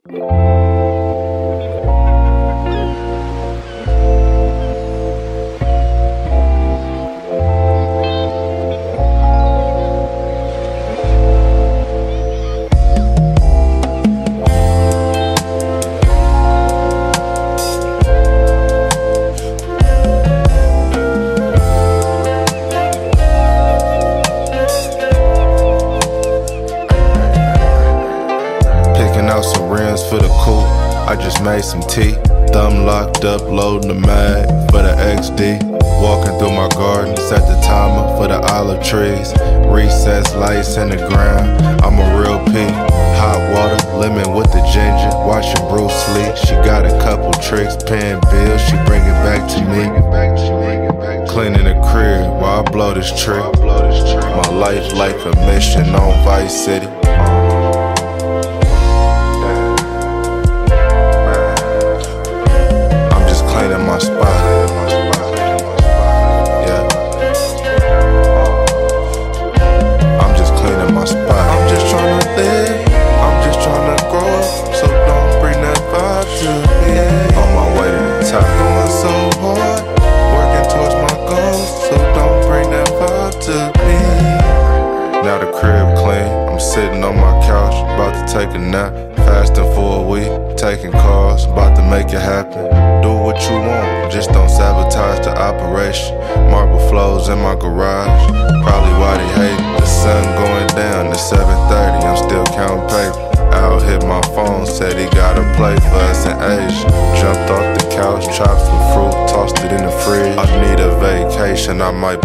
Out some rims for the coupe, I just made some tea. Thumb locked up, loading the mag for the XD. Walking through my garden, set the timer for the olive trees. Recess lights in the ground, I'm a real P. Hot water, lemon with the ginger, watching Bruce Lee. She got a couple tricks, paying bills, she bring it back to me. Cleaning the crib while I blow this trick. My life like a mission on Vice City. In my spot, yeah. I'm just cleaning my spot. I'm just tryna live, I'm just tryna grow up, so don't bring that vibe to me. On my way to the top, going so hard, working towards my goals, so don't bring that vibe to me. Now the crib clean, I'm sitting on my couch, about to take a nap. Fasting for a week, taking calls, about to make it happen. Do what you want, just don't sabotage the operation. Marble flows in my garage, probably why they hate it. The sun going down, it's 7:30, I'm still counting paper. Al hit my phone, said he got a play for us in Asia. Jumped off the couch, chopped some fruit, tossed it in the fridge. I need a vacation, I might